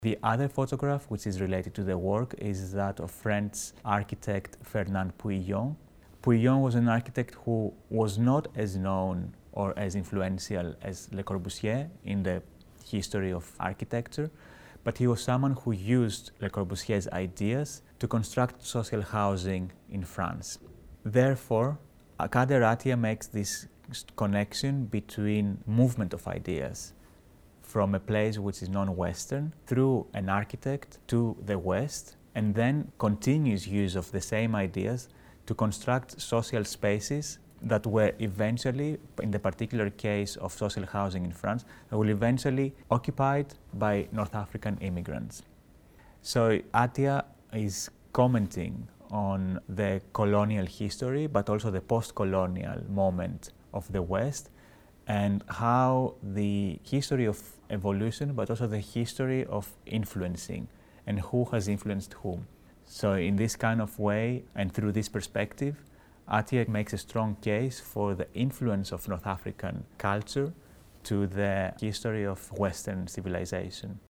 The other photograph, which is related to the work, is that of French architect Fernand Pouillon. Pouillon was an architect who was not as known or as influential as Le Corbusier in the history of architecture, but he was someone who used Le Corbusier's ideas to construct social housing in France. Therefore, Kader Attia makes this connection between movement of ideas from a place which is non-Western through an architect to the West, and then continuous use of the same ideas to construct social spaces that were eventually, in the particular case of social housing in France, that will eventually occupied by North African immigrants. So Attia is commenting on the colonial history, but also the post-colonial moment of the West, and how the history of evolution, but also the history of influencing, and who has influenced whom. So in this kind of way, and through this perspective, Attia makes a strong case for the influence of North African culture to the history of Western civilization.